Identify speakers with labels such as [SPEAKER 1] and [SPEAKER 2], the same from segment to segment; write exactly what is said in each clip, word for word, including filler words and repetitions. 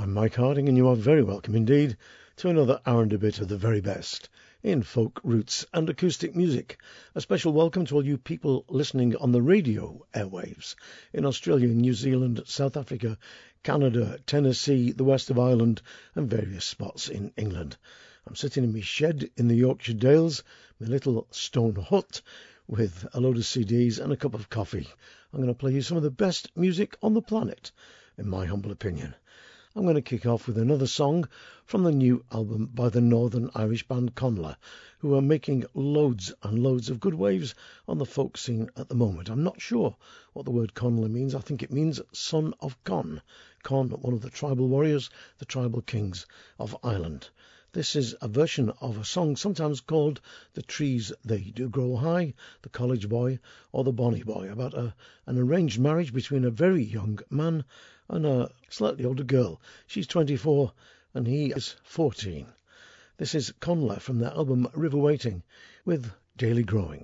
[SPEAKER 1] I'm Mike Harding, and you are very welcome indeed to another hour and a bit of the very best in folk, roots and acoustic music. A special welcome to all you people listening on the radio airwaves in Australia, New Zealand, South Africa, Canada, Tennessee, the west of Ireland and various spots in England. I'm sitting in my shed in the Yorkshire Dales, my little stone hut, with a load of C Ds and a cup of coffee. I'm going to play you some of the best music on the planet, in my humble opinion. I'm going to kick off with another song from the new album by the Northern Irish band Conla, who are making loads and loads of good waves on the folk scene at the moment. I'm not sure what the word Conla means. I think it means son of Con. Con, one of the tribal warriors, the tribal kings of Ireland. This is a version of a song sometimes called The Trees They Do Grow High, The College Boy, or The Bonny Boy, about a, an arranged marriage between a very young man and a slightly older girl. She's twenty-four and he is fourteen. This is Conla from their album River Waiting with Daily Growing.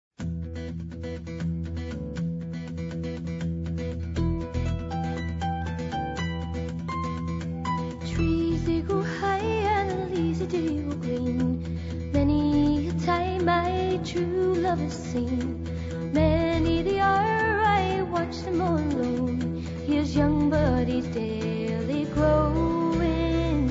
[SPEAKER 2] Trees they grow high and the leaves they grow green. Many a time my true love is seen. Many they are, I watch them all alone. He is young but he's daily growing.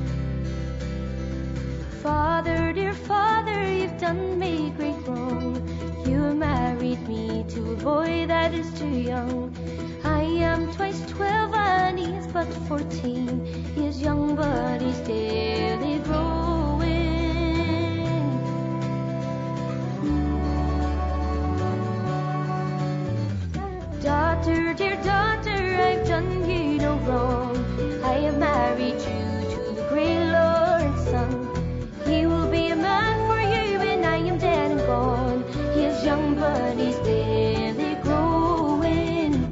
[SPEAKER 2] Father, dear father, you've done me great wrong. You married me to a boy that is too young. I am twice twelve and he is but fourteen. He is young but he's daily growing. Daughter, dear daughter, I've done you no wrong. I have married you to the great Lord's son. He will be a man for you when I am dead and gone. He is young but he's daily growing.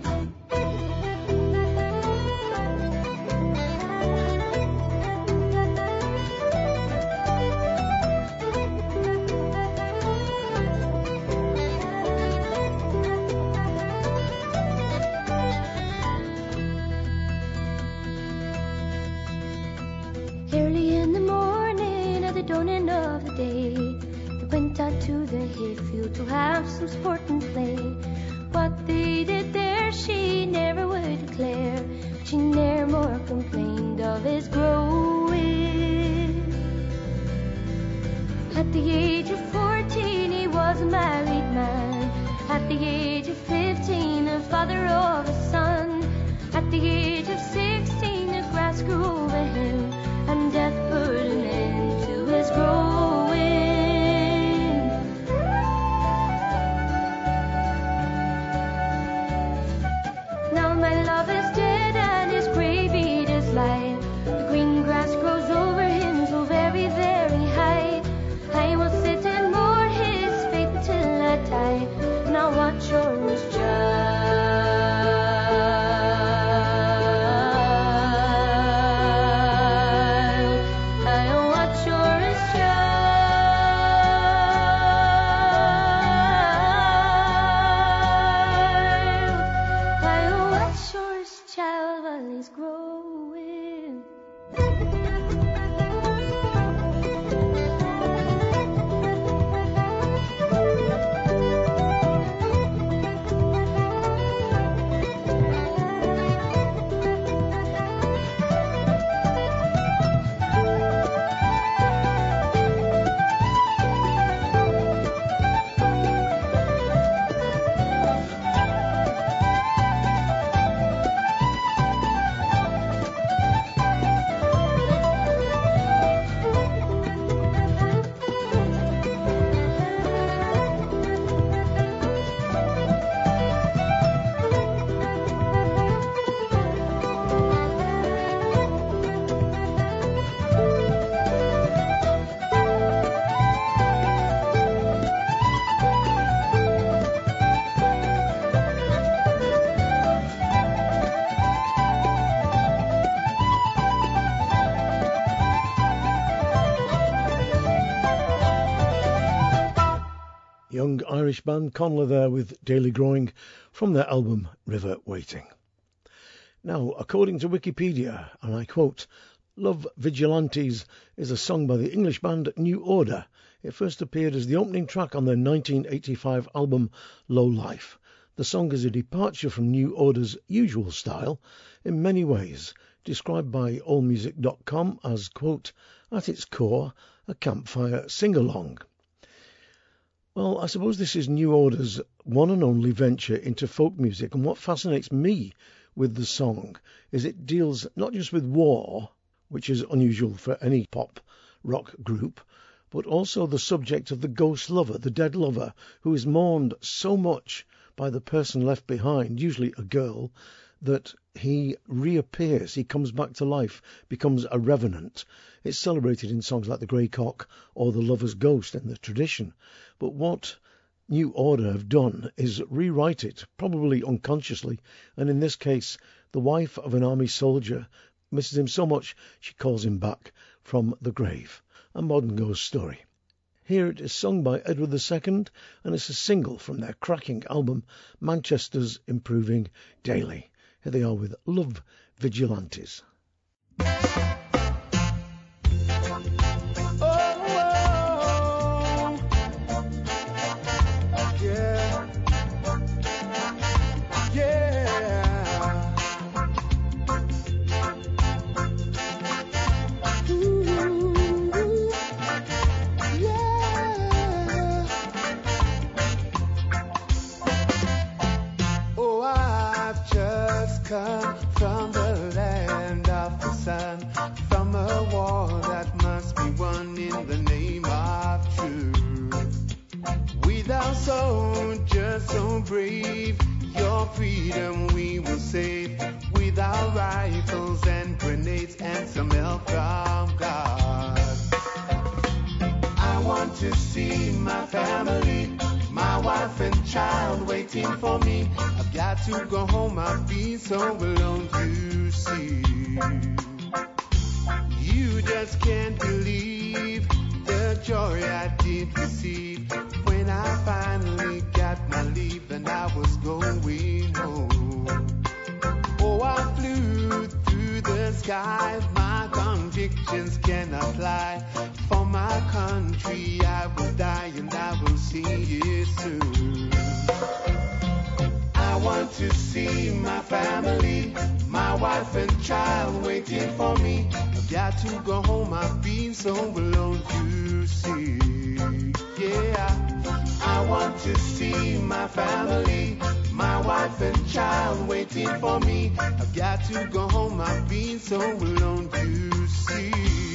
[SPEAKER 2] Early in the morning at the dawning of the day, they went out to the hayfield to have some sport and play. What they did there she never would declare, but she ne'er more complained of his growing. At the age of fourteen he was a married man. At the age of fifteen a father of a son. At the age of sixteen the grass grew over him, and death put an end to his growing. Now my love is dead and his grave it is light. The green grass grows over him so very, very high. I will sit and mourn his fate until I die, and I'll watch o'er his child.
[SPEAKER 1] Young Irish band Conla there with Daily Growing from their album River Waiting. Now, according to Wikipedia, and I quote, Love Vigilantes is a song by the English band New Order. It first appeared as the opening track on their nineteen eighty-five album Low Life. The song is a departure from New Order's usual style in many ways, described by all music dot com as, quote, at its core, a campfire sing-along. Well, I suppose this is New Order's one and only venture into folk music, and what fascinates me with the song is it deals not just with war, which is unusual for any pop rock group, but also the subject of the ghost lover, the dead lover, who is mourned so much by the person left behind, usually a girl, that he reappears, he comes back to life, becomes a revenant. It's celebrated in songs like The Grey Cock or The Lover's Ghost in the tradition. But what New Order have done is rewrite it, probably unconsciously, and in this case, the wife of an army soldier misses him so much she calls him back from the grave. A modern ghost story. Here it is sung by Edward the Second, and it's a single from their cracking album Manchester's Improving Daily. Here they are with Love Vigilantes.
[SPEAKER 3] Come from the land of the sun, from a war that must be won in the name of truth. With our soldiers so brave, your freedom we will save. With our rifles and grenades and some help from God. I want to see my family, my wife and child waiting for me. I've got to go home, I've been so alone, you see. You just can't believe the joy I did receive when I finally got my leave and I was going home. Oh, I flew through the skies, my convictions cannot lie. For my country I will die and I will see it soon. I want to see my family, my wife and child waiting for me. I've got to go home, I've been so alone, you see. Yeah, I want to see my family, my wife and child waiting for me. I've got to go home, I've been so alone, you see.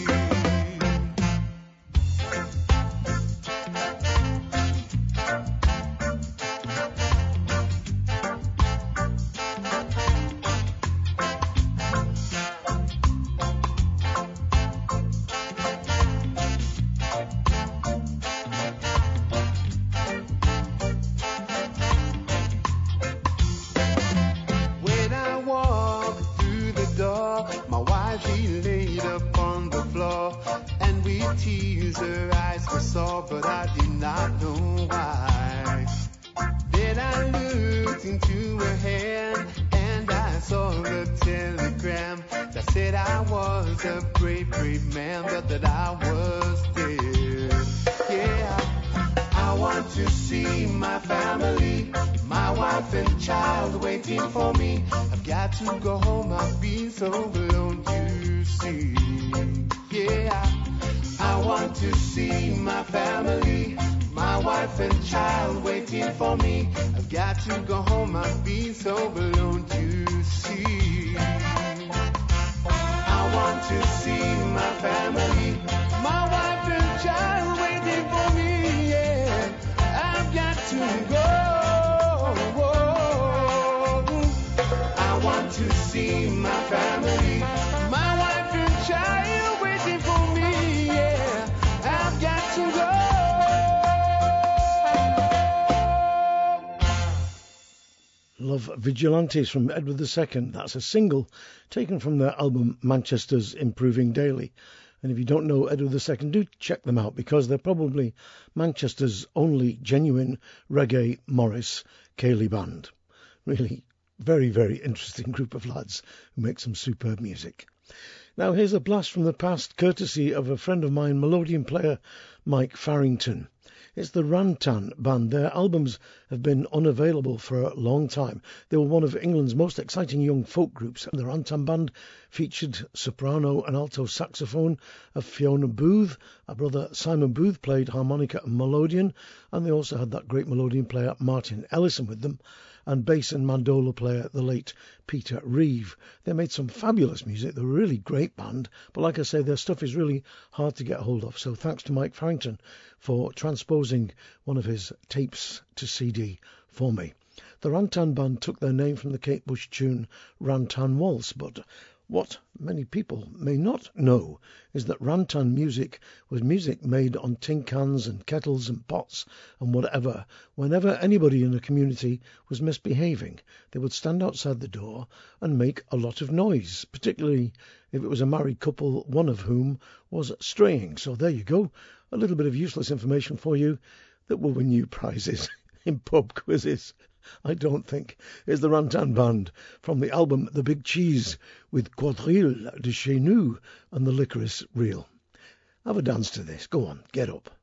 [SPEAKER 3] To go home, I've been so alone, you see. Yeah, I want to see my family, my wife and child waiting for me. I've got to go home, I've been so alone, you see. I want to see my family, my wife and child waiting for me. Yeah, I've got to go. To see my family, my wife and child waiting for me, yeah, I've got to go.
[SPEAKER 1] Love Vigilantes from Edward the Second. That's a single taken from their album Manchester's Improving Daily. And if you don't know Edward the Second, do check them out because they're probably Manchester's only genuine reggae Morris Cayley band. Really very, very interesting group of lads who make some superb music. Now here's a blast from the past, courtesy of a friend of mine, melodeon player Mike Farrington. It's the Rantan Band. Their albums have been unavailable for a long time. They were one of England's most exciting young folk groups. The Rantan Band featured soprano and alto saxophone of Fiona Booth. Our brother Simon Booth played harmonica and melodeon, and they also had that great melodeon player Martin Ellison with them, and bass and mandola player, the late Peter Reeve. They made some fabulous music. They're a really great band, but like I say, their stuff is really hard to get hold of. So thanks to Mike Farrington for transposing one of his tapes to C D for me. The Rantan Band took their name from the Kate Bush tune Rantan Waltz, but what many people may not know is that Rantan music was music made on tin cans and kettles and pots and whatever. Whenever anybody in the community was misbehaving, they would stand outside the door and make a lot of noise, particularly if it was a married couple, one of whom was straying. So there you go, a little bit of useless information for you that will win you prizes in pub quizzes. I don't think, is the Rantan Band from the album The Big Cheese with Quadrille de Chez Nous and the Licorice Reel. Have a dance to this. Go on, get up.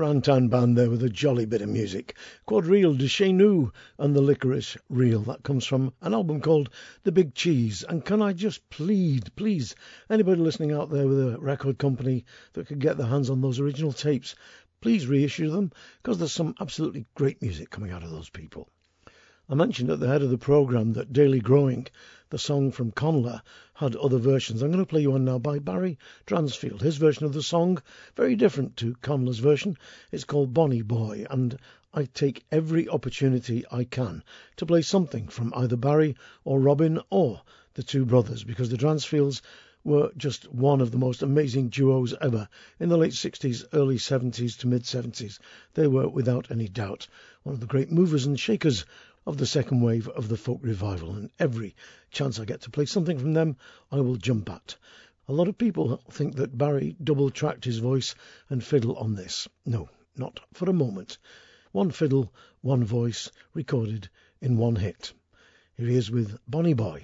[SPEAKER 1] Rantan Band there with a jolly bit of music. Quadrille de Chez Nous and the Licorice Reel. That comes from an album called The Big Cheese. And can I just plead, please, anybody listening out there with a record company that could get their hands on those original tapes, please reissue them, because there's some absolutely great music coming out of those people. I mentioned at the head of the programme that Daily Growing, the song from Conla, had other versions. I'm going to play you one now by Barry Dransfield. His version of the song, very different to Conla's version. It's called Bonnie Boy, and I take every opportunity I can to play something from either Barry or Robin or the two brothers, because the Dransfields were just one of the most amazing duos ever in the late sixties, early seventies to mid-seventies. They were, without any doubt, one of the great movers and shakers of the second wave of the folk revival, and every chance I get to play something from them, I will jump at. A lot of people think that Barry double-tracked his voice and fiddle on this. No, not for a moment. One fiddle, one voice, recorded in one hit. Here he is with Bonnie Boy.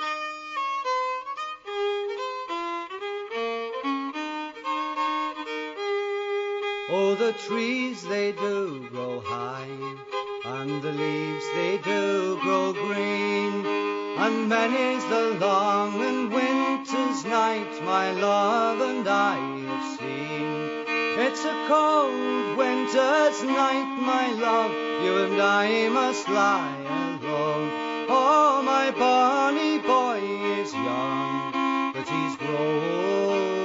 [SPEAKER 3] Oh, the trees, they do grow high, and the leaves, they do grow green, and many's the long and winter's night my love and I have seen. It's a cold winter's night, my love, you and I must lie alone. Oh, my bonny boy is young, but he's growing.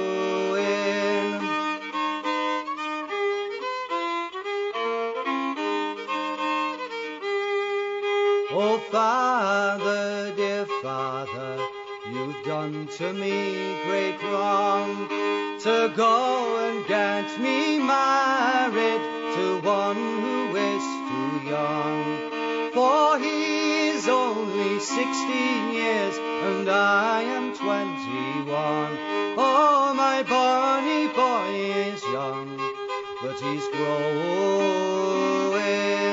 [SPEAKER 3] Oh, Father, dear Father, you've done to me great wrong, to go and get me married to one who is too young. For he's only sixteen years and I am twenty-one. Oh, my bonny boy is young, but he's growing.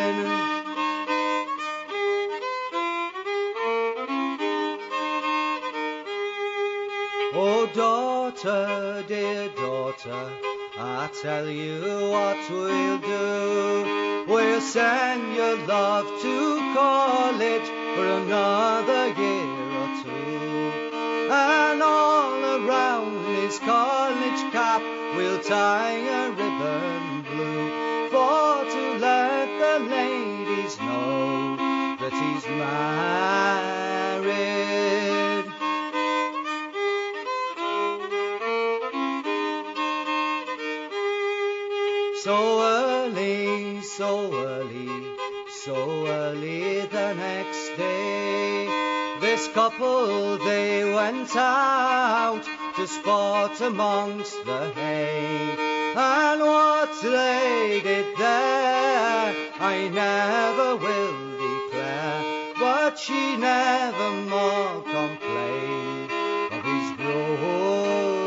[SPEAKER 3] Oh, daughter, dear daughter, I tell you what we'll do. We'll send your love to college for another year or two. And all around his college cap we'll tie a ribbon blue, for to let the ladies know that he's married. So early, so early, so early the next day, this couple they went out to sport amongst the hay. And what they did there I never will declare, but she never more complained of his growing.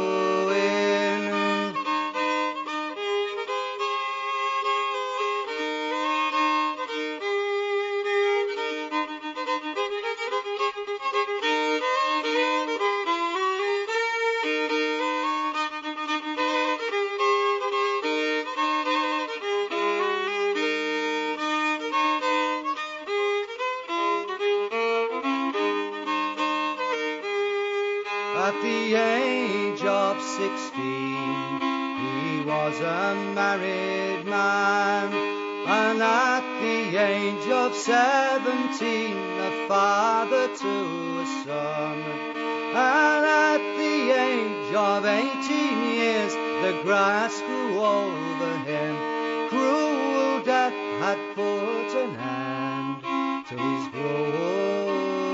[SPEAKER 3] At the age of sixteen, he was a married man, and at the age of seventeen, a father to a son. And at the age of eighteen years, the grass grew over him. Cruel death had put an end to his growing.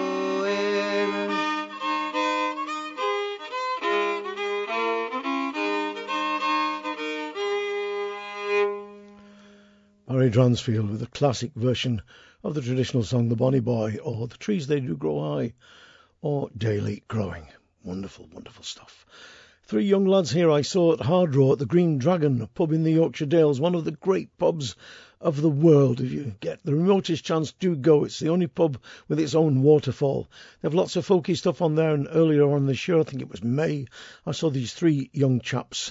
[SPEAKER 1] Barry Dransfield with a classic version of the traditional song The Bonnie Boy, or The Trees They Do Grow High, or Daily Growing. Wonderful, wonderful stuff. Three young lads here I saw at Hardrow at the Green Dragon, a pub in the Yorkshire Dales, one of the great pubs of the world. If you get the remotest chance, do go. It's the only pub with its own waterfall. They have lots of folky stuff on there, and earlier on this year, I think it was May, I saw these three young chaps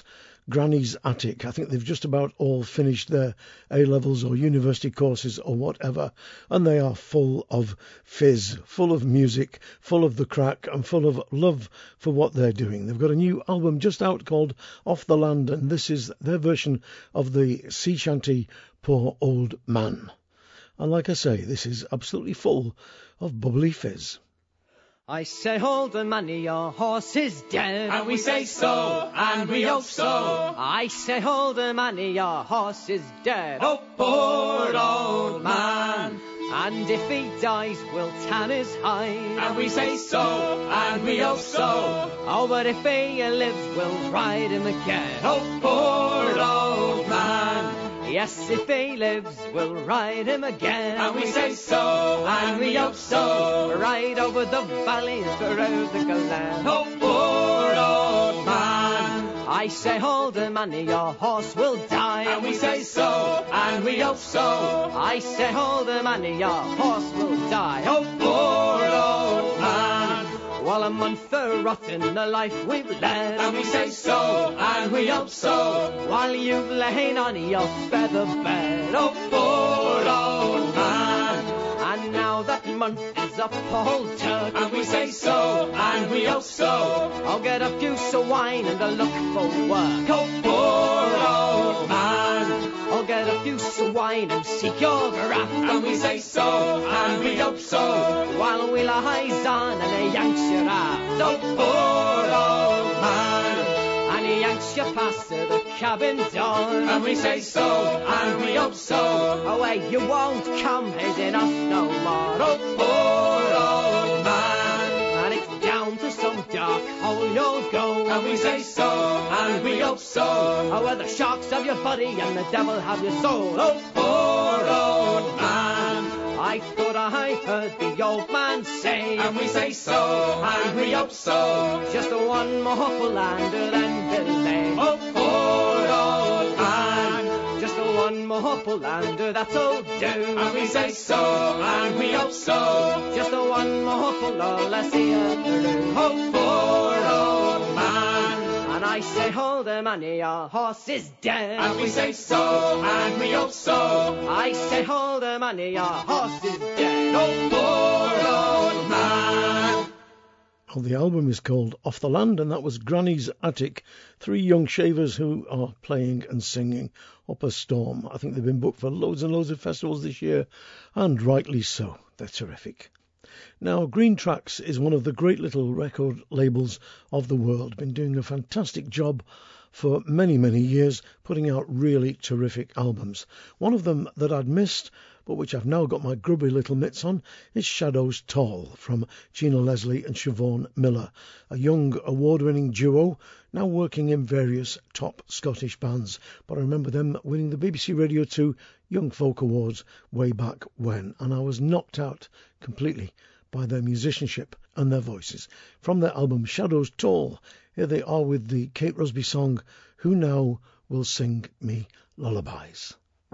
[SPEAKER 1] Granny's Attic. I think they've just about all finished their A-levels or university courses or whatever, and they are full of fizz, full of music, full of the crack, and full of love for what they're doing. They've got a new album just out called Off the Land, and this is their version of the sea shanty Poor Old Man. And like I say, this is absolutely full of bubbly fizz.
[SPEAKER 4] I say, hold the money, your horse is dead.
[SPEAKER 5] And we say so, and we hope so.
[SPEAKER 4] I say, hold the money, your horse is dead.
[SPEAKER 5] Oh, poor old man.
[SPEAKER 4] And if he dies, we'll tan his hide.
[SPEAKER 5] And we say so, and we hope so.
[SPEAKER 4] Oh, but if he lives, we'll ride him again.
[SPEAKER 5] Oh, poor old man.
[SPEAKER 4] Yes, if he lives, we'll ride him again.
[SPEAKER 5] And we say so, and we hope so.
[SPEAKER 4] Ride over the valleys, through the glen.
[SPEAKER 5] Oh, poor old man.
[SPEAKER 4] I say, hold the money, your horse will die.
[SPEAKER 5] And we say so, and we hope so.
[SPEAKER 4] I say, hold the money, your horse will die.
[SPEAKER 5] Oh, poor old man.
[SPEAKER 4] Well, a month of rotten the life we've led.
[SPEAKER 5] And we say so, and we hope so.
[SPEAKER 4] While you've lain on your feather bed.
[SPEAKER 5] Oh, poor old man.
[SPEAKER 4] And now that month is up, old Turk.
[SPEAKER 5] And we say so, and we hope so.
[SPEAKER 4] I'll get a goose of wine and a look for work.
[SPEAKER 5] Oh, poor old man.
[SPEAKER 4] I'll get a goose of wine and seek your graft.
[SPEAKER 5] And we say so, and we hope so.
[SPEAKER 4] While we lies on and he yanks your aft.
[SPEAKER 5] Oh, poor old man.
[SPEAKER 4] And he yanks you past the cabin door.
[SPEAKER 5] And we say so, and we hope so.
[SPEAKER 4] Away you won't come hitting us no more.
[SPEAKER 5] Oh, poor old man.
[SPEAKER 4] And it's down to some dark hole you'll go.
[SPEAKER 5] And we say so, and we hope so.
[SPEAKER 4] Oh, where the sharks have your body and the devil have your soul.
[SPEAKER 5] Oh, poor old man.
[SPEAKER 4] I thought I heard the old man say.
[SPEAKER 5] And we say so, and we hope so.
[SPEAKER 4] Just one more Pullander than Billy.
[SPEAKER 5] Oh, poor old man.
[SPEAKER 4] Just one more Pullander, that's all do.
[SPEAKER 5] And we say so, and we hope so.
[SPEAKER 4] Just one more Pullander, let's see her through.
[SPEAKER 5] Oh, poor old man.
[SPEAKER 4] And I say, hold the money, your horse is dead.
[SPEAKER 5] And we say so, and we hope so.
[SPEAKER 4] I say, hold the money, your horse is dead.
[SPEAKER 5] Oh, poor old man.
[SPEAKER 1] Well, the album is called Off the Land, and that was Granny's Attic, three young shavers who are playing and singing up a storm. I think they've been booked for loads and loads of festivals this year, and rightly so. They're terrific. Now, Green Tracks is one of the great little record labels of the world. Been doing a fantastic job for many, many years, putting out really terrific albums. One of them that I'd missed, but which I've now got my grubby little mitts on, is Shadows Tall from Gina Leslie and Siobhan Miller, a young award-winning duo now working in various top Scottish bands. But I remember them winning the B B C Radio two Young Folk Awards way back when, and I was knocked out completely by their musicianship and their voices. From their album Shadows Tall, here they are with the Kate Rusby song Who Now Will Sing Me Lullabies.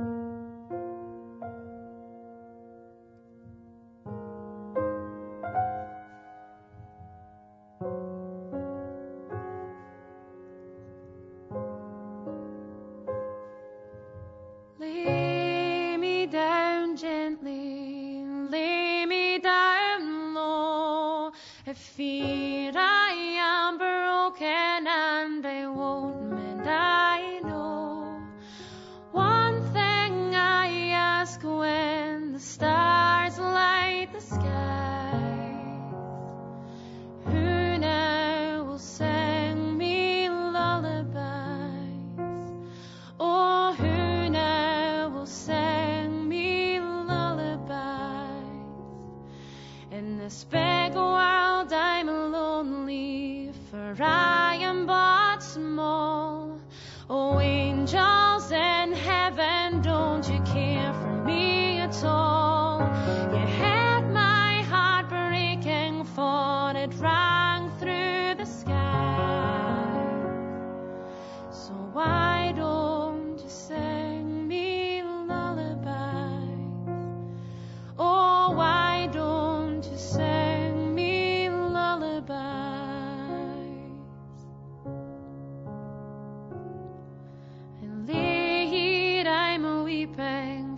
[SPEAKER 2] Lay me down gently, lay me down low. If fear I am broken and I won't mend, I know. One thing I ask when the stars light the skies, who now will sing me lullabies? Oh, who now will sing me lullabies? In this big world I'm alone.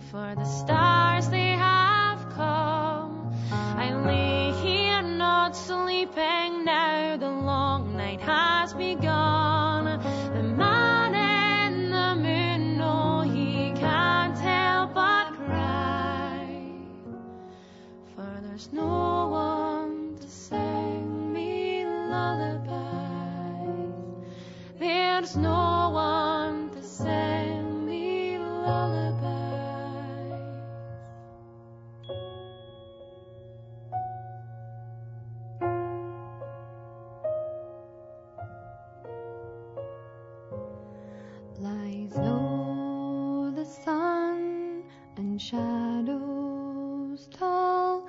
[SPEAKER 2] for the stars they have come. I lay here not sleeping now, the long night has begun. The man in the moon, no, he can't help but cry, for there's no one to sing me lullabies. There's no one to sing me lullabies. Lies low the sun and shadows tall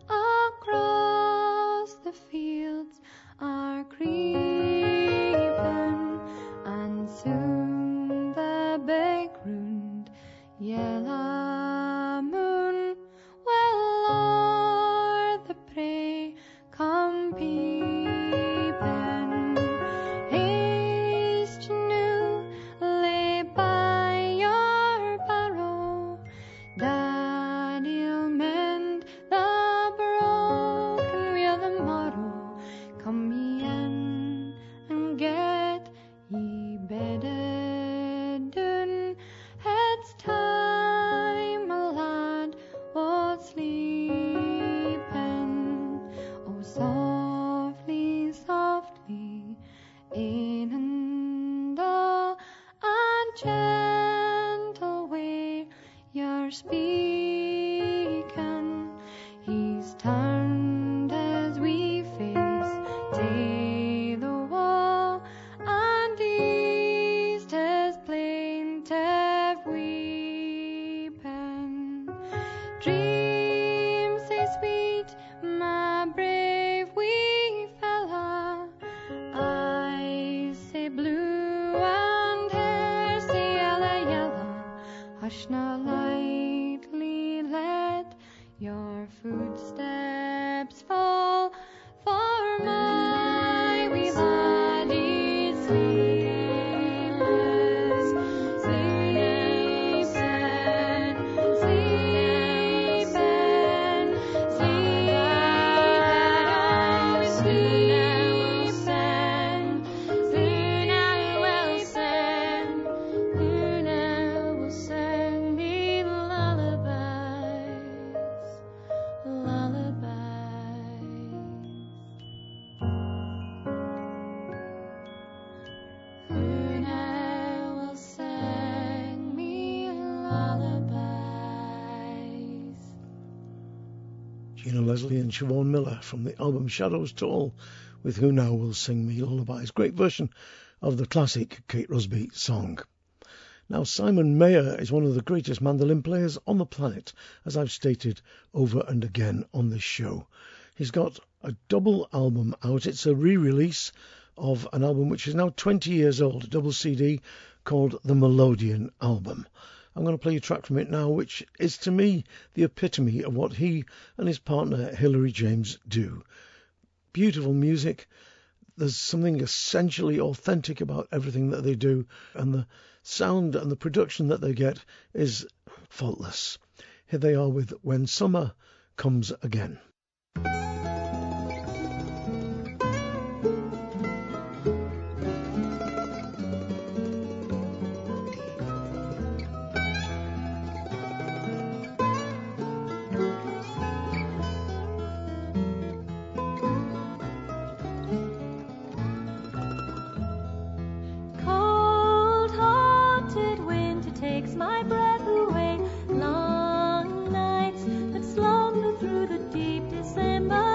[SPEAKER 2] across the fields are creeping, and soon the big round yellow moon will o'er the prey come peeping. Haste, you lay by your barrow, Daddy'll mend the broken wheel the morrow. Come ye in and get ye bedded down. It's time a lad was sleeping. Oh, softly, softly, in and all, and gentle way you're speaking. He's turned his wee face to the wall and eased his plaintive weeping. Dream say sweet, my brave wee fella, eyes say blue and hair say yellow, yellow. Hush now lightly, let your footsteps fall, for my wee laddie sleeps, sleeping, sleeping, sleeping, oh, soon I will sing, soon I will sing, soon I will sing me lullabies, lullabies. Soon I will sing me lullabies.
[SPEAKER 1] Gina Leslie and Siobhan Miller from the album Shadows Tall with Who Now Will Sing Me Lullabies. Great version of the classic Kate Rusby song. Now, Simon Mayer is one of the greatest mandolin players on the planet, as I've stated over and again on this show. He's got a double album out. It's a re-release of an album which is now twenty years old, a double C D called the Melodian Album. I'm going to play a track from it now, which is to me the epitome of what he and his partner Hilary James do. Beautiful music. There's something essentially authentic about everything that they do, and the sound and the production that they get is faultless. Here they are with When Summer Comes Again.
[SPEAKER 2] Cold-hearted winter takes my breath away. Long nights that slumber through the deep December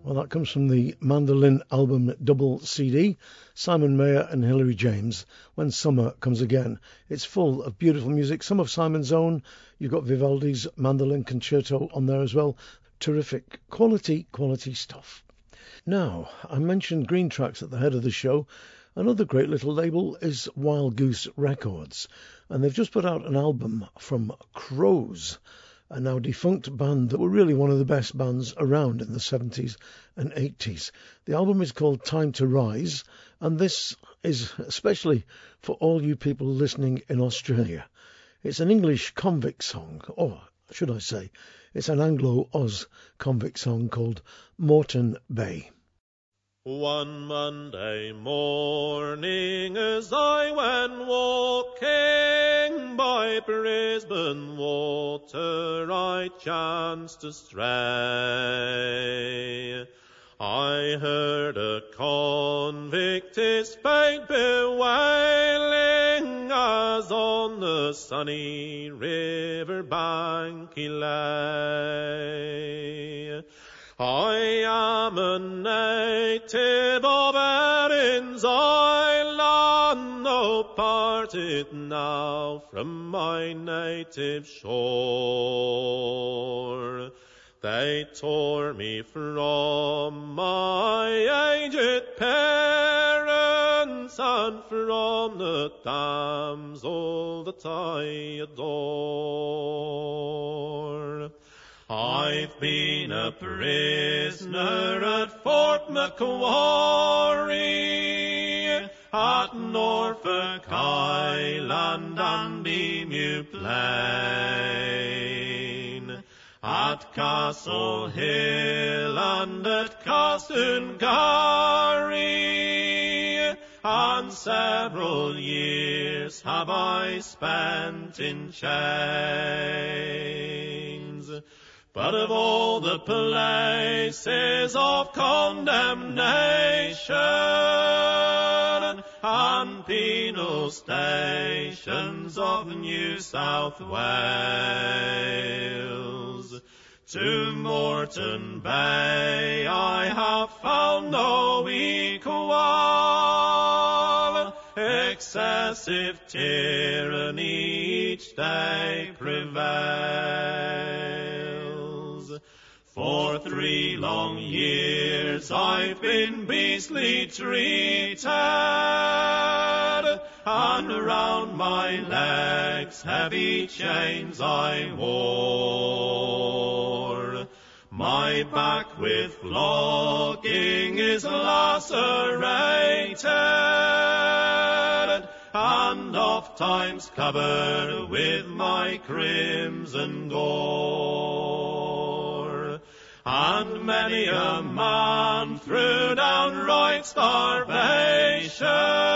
[SPEAKER 1] Well, that comes from the Mandolin album double C D, Simon Mayer and Hilary James, When Summer Comes Again. It's full of beautiful music, some of Simon's own. You've got Vivaldi's Mandolin Concerto on there as well. Terrific, quality, quality stuff. Now, I mentioned Green Tracks at the head of the show. Another great little label is Wild Goose Records, and they've just put out an album from Crows, a now defunct band that were really one of the best bands around in the seventies and eighties. The album is called Time to Rise, and this is especially for all you people listening in Australia. It's an English convict song, or should I say, it's an Anglo-Oz convict song called Moreton Bay.
[SPEAKER 6] One Monday morning as I went walking by Brisbane water, I chanced to stray. I heard a convict his fate bewailing as on the sunny river bank he lay. I am a native of Erin's Island, no parted now from my native shore. They tore me from my aged parents and from the damsel that I adore. I've been a prisoner at Fort Macquarie, at Norfolk Island and Emu Plain, at Castle Hill and at Castungarry, and several years have I spent in chains. But of all the places of condemnation and penal stations of New South Wales, to Moreton Bay I have found no equal. Excessive tyranny each day prevails. For three long years I've been beastly treated, and round my legs heavy chains I wore. My back with flogging is lacerated, and oft times covered with my crimson gore. And many a man threw down right starvation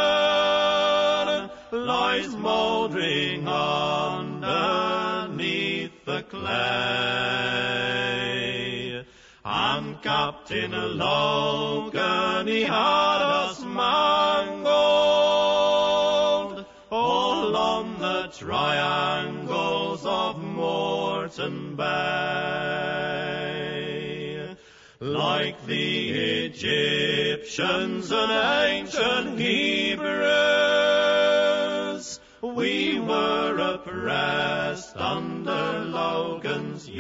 [SPEAKER 6] lies mouldering underneath the clay. And Captain Logan, he had us mangled all on the triangles of Moreton Bay. Like the Egyptians and ancient Hebrews, we were oppressed under Logan's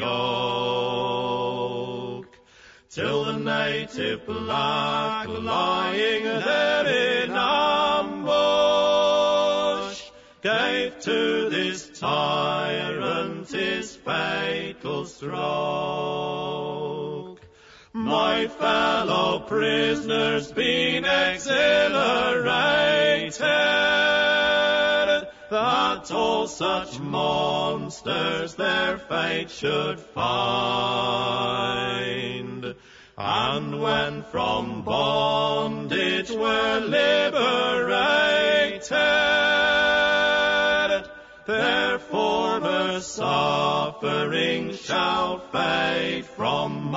[SPEAKER 6] yoke, till the native black lying there in ambush gave to this tyrant his fatal stroke. My fellow prisoners being exhilarated that all such monsters their fate should find, and when from bondage were liberated, their former suffering shall fade from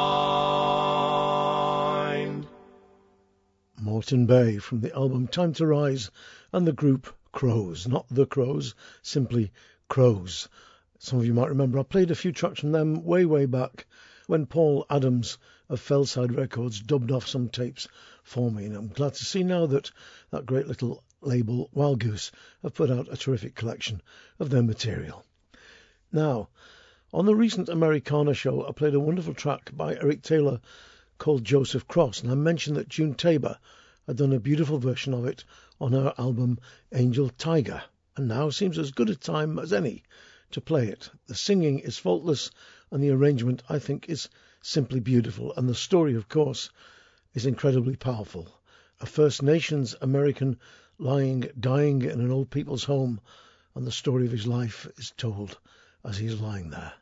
[SPEAKER 6] mind.
[SPEAKER 1] Moreton Bay from the album Time to Rise, and the group Crows, not the Crows, simply Crows. Some of you might remember I played a few tracks from them way, way back when Paul Adams of Fellside Records dubbed off some tapes for me, and I'm glad to see now that that great little label Wild Goose have put out a terrific collection of their material. Now, on the recent Americana show, I played a wonderful track by Eric Taylor called Joseph Cross, and I mentioned that June Tabor had done a beautiful version of it on her album Angel Tiger, and now seems as good a time as any to play it. The singing is faultless, and the arrangement, I think, is simply beautiful, and the story, of course, is incredibly powerful. A First Nations American lying, dying in an old people's home, and the story of his life is told as he is lying there.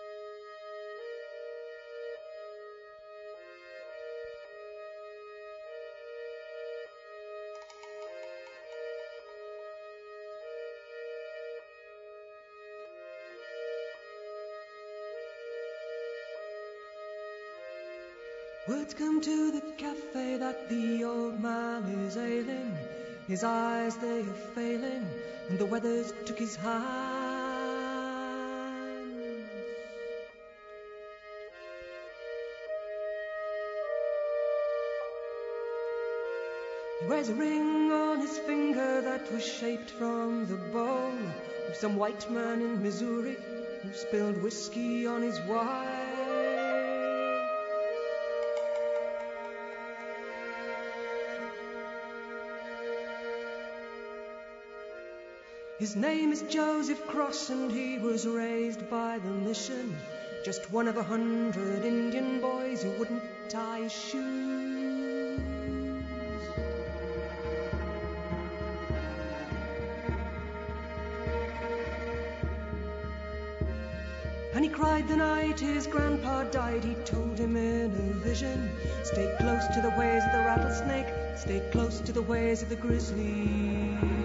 [SPEAKER 7] Words come to the cafe that the old man is ailing. His eyes, they are failing, and the weather's took his hands. He wears a ring on his finger that was shaped from the bone of some white man in Missouri who spilled whiskey on his wife. His name is Joseph Cross, and he was raised by the mission, just one of a hundred Indian boys who wouldn't tie his shoes. And he cried the night his grandpa died. He told him in a vision, stay close to the ways of the rattlesnake, stay close to the ways of the grizzly.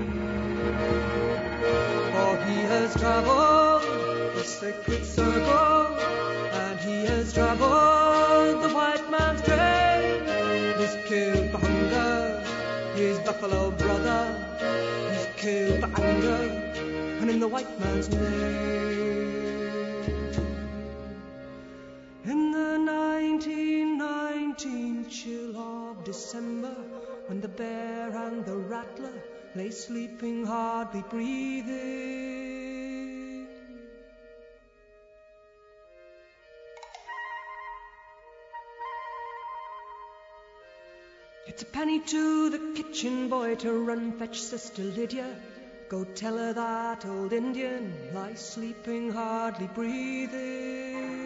[SPEAKER 7] For he has traveled the sacred circle, and he has traveled the white man's train. He's killed for hunger his buffalo brother, he's killed for anger, and in the white man's name. In the nineteen nineteen chill of December, when the bear and the rattler lay sleeping, hardly breathing, it's a penny to the kitchen boy to run fetch Sister Lydia. Go tell her that old Indian lies sleeping, hardly breathing.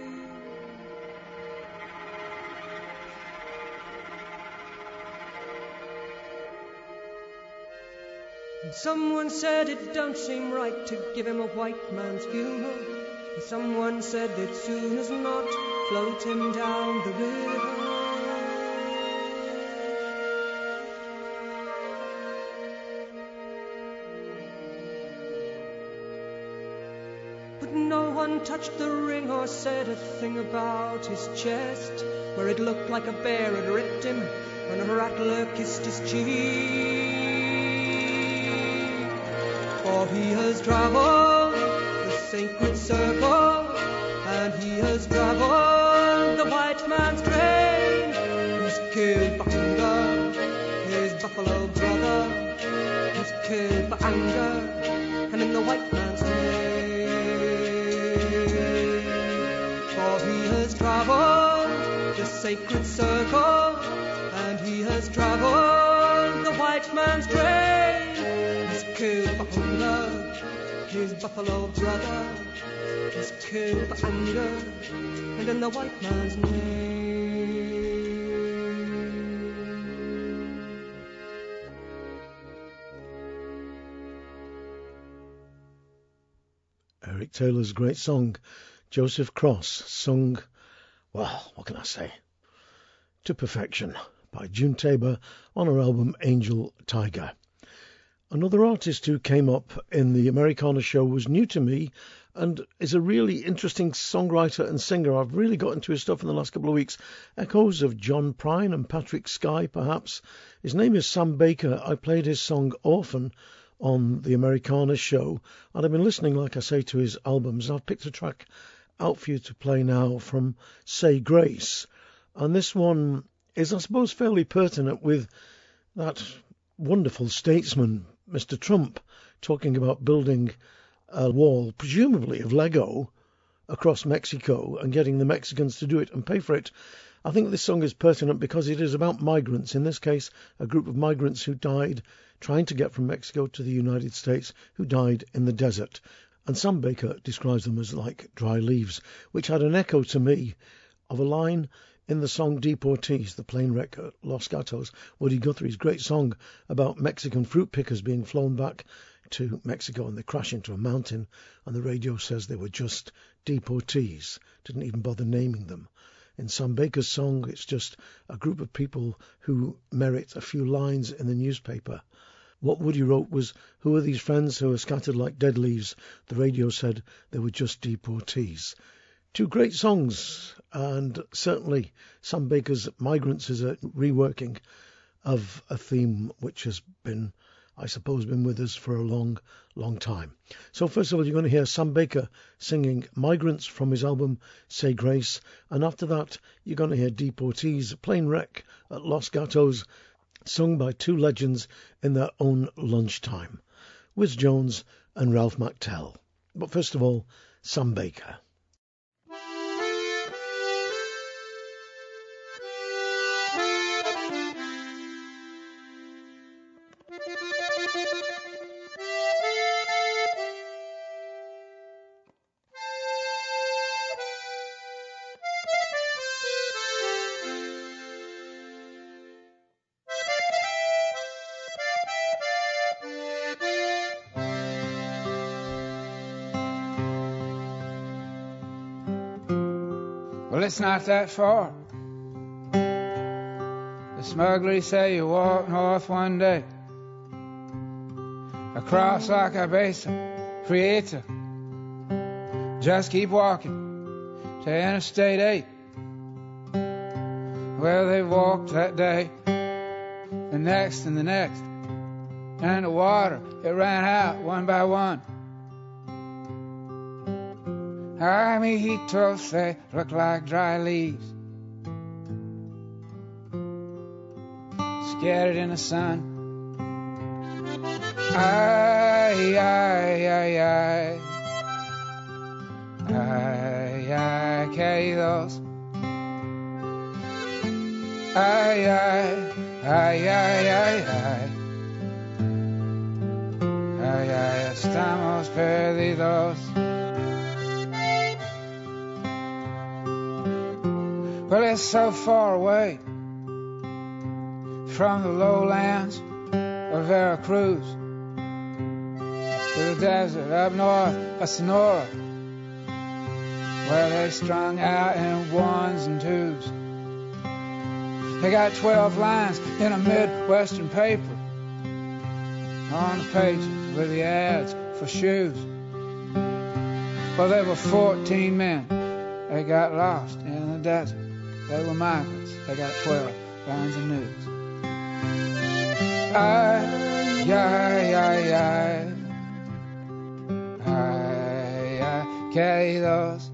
[SPEAKER 7] And someone said it don't seem right to give him a white man's funeral. And someone said that soon as not float him down the river. But no one touched the ring or said a thing about his chest, where it looked like a bear had ripped him when a rattler kissed his cheek. For he has traveled the sacred circle, and he has traveled the white man's train. He's killed for hunger his buffalo brother, he's killed for anger, and in the white man's name. For he has traveled the sacred circle, and he has traveled the white man's train. He's killed for hunger his buffalo brother, he's killed for anger, and in the white man's name.
[SPEAKER 1] Eric Taylor's great song, Joseph Cross, sung, well, what can I say, to perfection by June Tabor on her album Angel Tiger. Another artist who came up in the Americana show was new to me and is a really interesting songwriter and singer. I've really got into his stuff in the last couple of weeks. Echoes of John Prine and Patrick Skye, perhaps. His name is Sam Baker. I played his song Orphan on the Americana show, and I've been listening, like I say, to his albums. I've picked a track out for you to play now from Say Grace. And this one is, I suppose, fairly pertinent with that wonderful statesman, Mister Trump, talking about building a wall, presumably of Lego, across Mexico and getting the Mexicans to do it and pay for it. I think this song is pertinent because it is about migrants, in this case a group of migrants who died trying to get from Mexico to the United States, who died in the desert. And Sam Baker describes them as like dry leaves, which had an echo to me of a line in the song Deportees, the plane wreck at Los Gatos, Woody Guthrie's great song about Mexican fruit pickers being flown back to Mexico and they crash into a mountain, and the radio says they were just deportees, didn't even bother naming them. In Sam Baker's song, it's just a group of people who merit a few lines in the newspaper. What Woody wrote was, who are these friends who are scattered like dead leaves? The radio said they were just deportees. Two great songs, and certainly Sam Baker's Migrants is a reworking of a theme which has been, I suppose, been with us for a long, long time. So first of all, you're going to hear Sam Baker singing Migrants from his album Say Grace, and after that, you're going to hear Deportees, Plane Wreck at Los Gatos, sung by two legends in their own lunchtime, Wiz Jones and Ralph McTell. But first of all, Sam Baker.
[SPEAKER 8] Well, it's not that far. The smugglers say you walk north one day, across La Cabeza, Prieta. Just keep walking to Interstate eight. Well, they walked that day, the next and the next, and the water, it ran out one by one. Amiguitos, they look like dry leaves, scattered in the sun. Ay, ay, ay, ay, ay, ay, queridos. Ay, ay, ay, ay, ay, ay, ay, ay, estamos perdidos. Well, it's so far away from the lowlands of Veracruz to the desert up north of Sonora, where they strung out in ones and twos. They got twelve lines in a Midwestern paper on the pages with the ads for shoes. Well, there were fourteen men. They got lost in the desert. They were migrants. They got twelve lines of news. Ay, ay, ay, ay, ay, ay, queridos.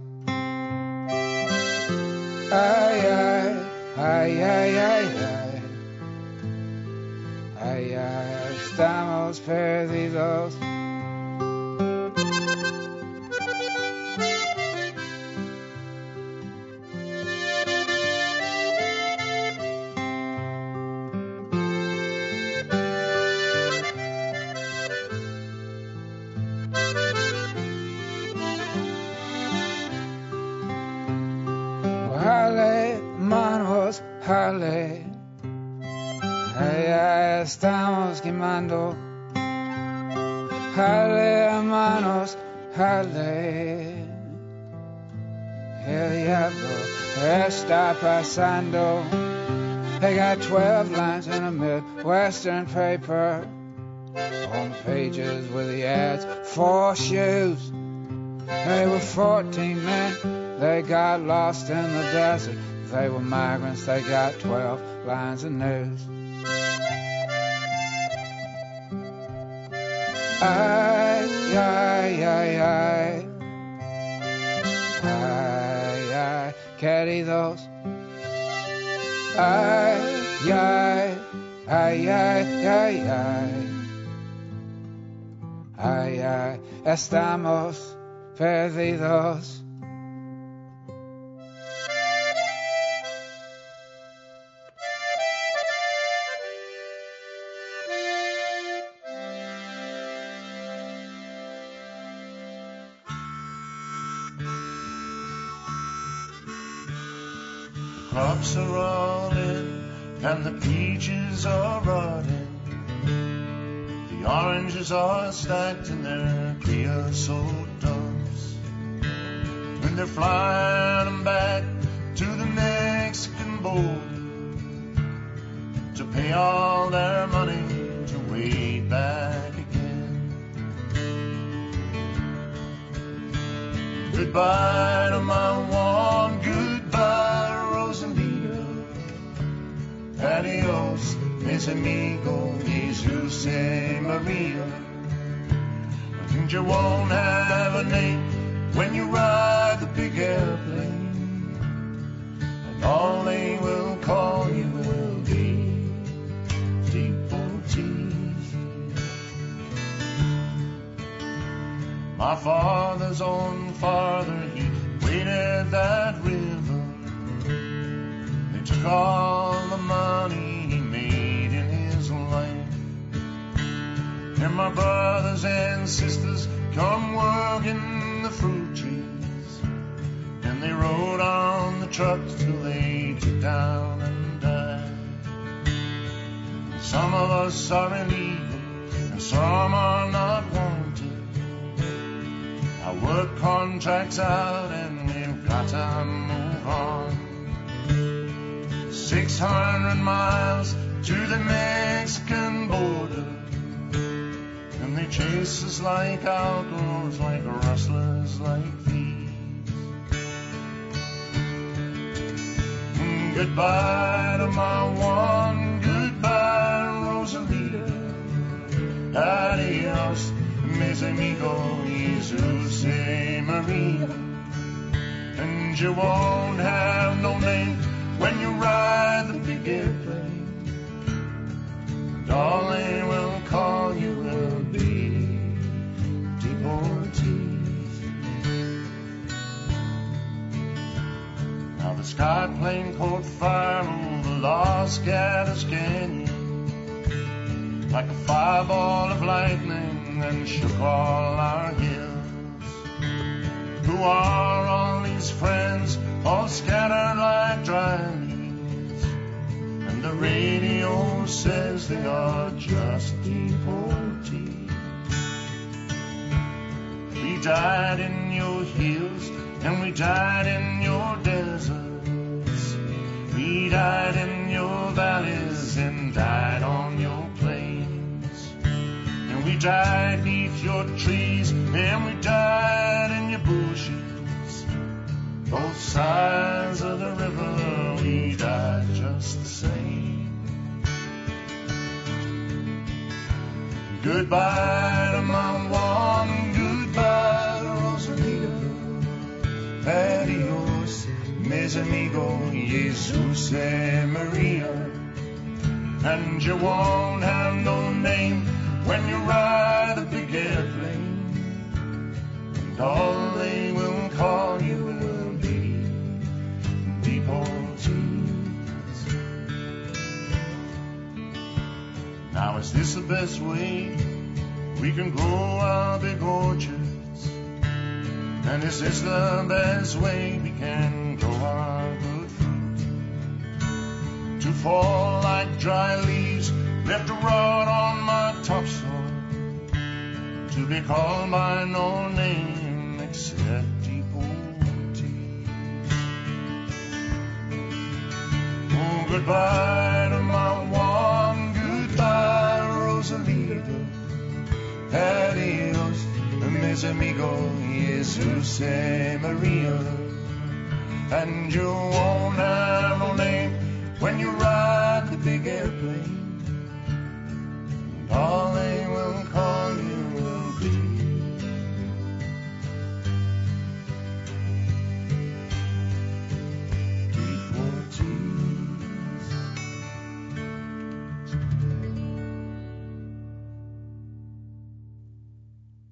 [SPEAKER 8] Ay, ay, ay, ay, ay, ay, ay, ay, estamos perdidos. Jale, ay, ay, estamos quemando. Jale, hermanos, jale. El diablo está pasando. They got twelve lines in a Midwestern paper on the pages with the ads for shoes. They were fourteen men. They got lost in the desert. They were migrants, they got twelve lines of news. Ay, ay, ay, ay, Ay, ay, queridos. Ay, ay, ay, ay, ay, ay. Ay, ay, estamos perdidos.
[SPEAKER 6] Crops are all in and the peaches are rotting. The oranges are stacked in their creosote dumps. When they're flying them back to the Mexican border to pay all their money to wait back again. Goodbye to my one, goodbye Rosalita. Adios, mis amigos, Jesus and Maria. And you won't have a name when you ride the big airplane, and all they will call you will be deportees. My father's own father, he waded that river. They took all the money he made in his life, and my brothers and sisters come working the fruit trees, and they rode on the trucks till they took down and died. Some of us are illegal and some are not wanted. Our work contracts out and we've got to move on. Six hundred miles to the Mexican border, and they chase us like outlaws, like rustlers, like thieves. And goodbye to my one, goodbye Rosalita. Adios, mis amigos, Jesus and Maria. And you won't have no name when you ride the big airplane, and all they will call you will be deportees. Now the sky plane caught fire over Los Gatos Canyon, like a fireball of lightning, and shook all our hills. Who are all these friends, all scattered like dry leaves? And the radio says they are just deportees. We died in your hills, and we died in your deserts. We died in your valleys and died on your plains. And we died beneath your trees, and we died in your bushes. Both sides of the river, we died just the same. Goodbye to my one, goodbye to Rosalita. Adios, mis amigos, Jesus and Maria. And you won't have no name when you ride the big airplane, and all they will call you will be deportees. Now is this the best way we can grow our big orchards? And is this the best way we can grow our good fruit? To fall like dry leaves left to rot on my topsoil, to be called by no name except deportee. Oh, goodbye to my one, goodbye Rosalita. Adios, mis amigos, Jesus and Maria. And you won't have no name when you ride the big airplane, and all they will call you will be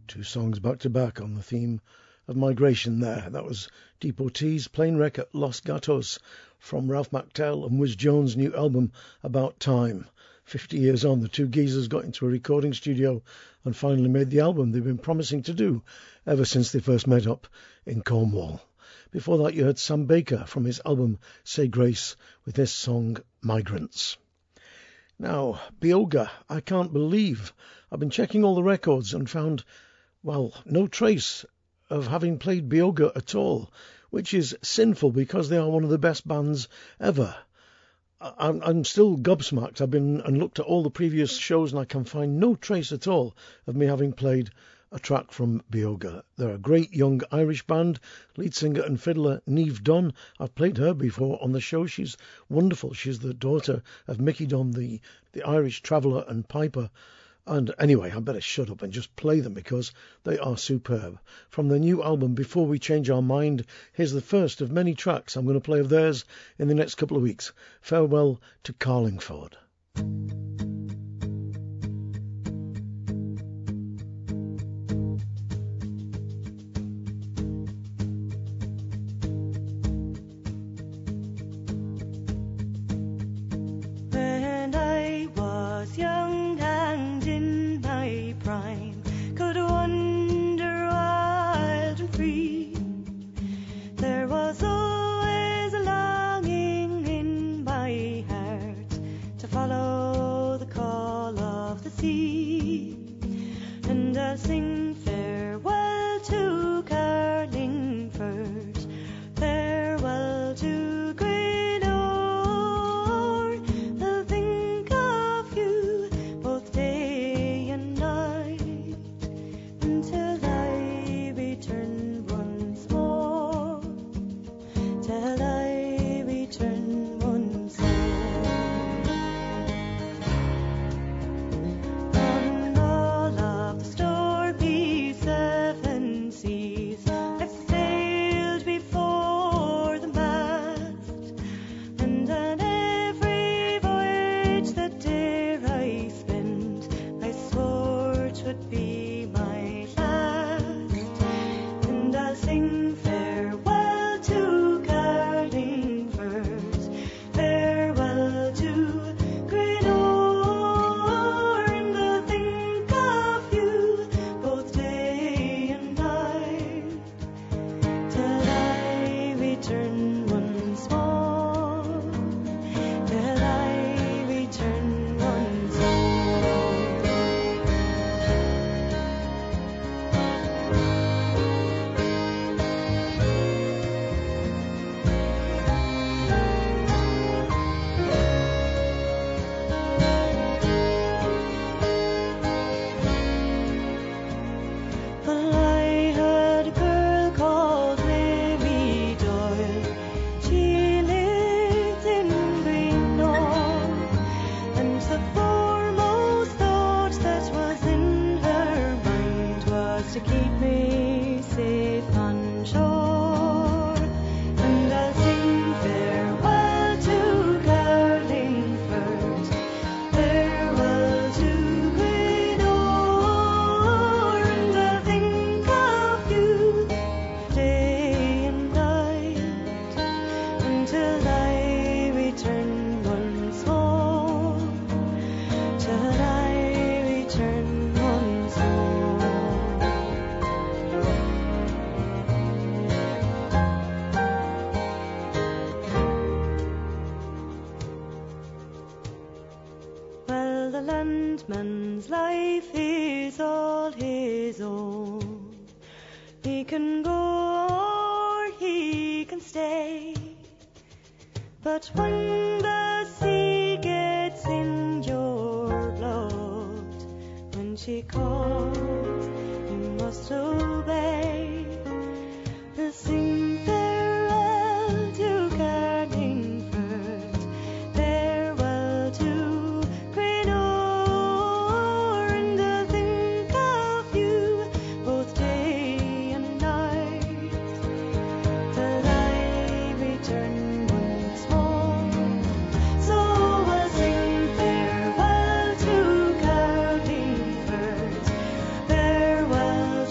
[SPEAKER 1] Two songs back to back on the theme of migration there. That was Deportees, Plane Wreck at Los Gatos from Ralph McTell and Wiz Jones' new album About Time. Fifty years on, the two geezers got into a recording studio and finally made the album they've been promising to do ever since they first met up in Cornwall. Before that you heard Sam Baker from his album Say Grace with this song Migrants. Now, Bioga, I can't believe I've been checking all the records and found, well, no trace of having played Bioga at all, which is sinful because they are one of the best bands ever. I'm, I'm still gobsmacked. I've been and looked at all the previous shows and I can find no trace at all of me having played a track from Bioga. They're a great young Irish band, lead singer and fiddler Niamh Dunn. I've played her before on the show. She's wonderful. She's the daughter of Mickey Dunn, the, the Irish traveller and piper. And anyway, I better shut up and just play them because they are superb. From their new album, Before We Change Our Mind, here's the first of many tracks I'm going to play of theirs in the next couple of weeks. Farewell to Carlingford.
[SPEAKER 9] When I was young and in my prime, could wander wild and free, there was always a longing in my heart to follow the call of the sea, and I'll sing farewell to Carlingford, farewell to Grenore. I'll think of you both day and night until I return once more, till I return once more. On all of the stormy seven seas I've sailed before the mast, and on every voyage that dare I spend, I swore 'twould be my last, and I'll sing farewell to Carlingford, farewell to Grenore, and I'll think of you both day and night till I return once more, till I return once more. Well, I had a girl called Mary Doyle. She lived in Greenlawn, and the foremost thought that was in her mind was to keep me safe on shore. And I'll sing farewell to Carlingford, farewell to Grenore, and I'll think of you day and night until I return once more, till I return once more. Well, the landman's life is all his own. He can go or he can stay, but when the sea gets in your blood, when she calls, you must obey. We'll sing farewell to Carlingford, farewell to Grenore, and I'll think of you both day and night till I return once more. So I'll sing farewell to Carlingford, farewell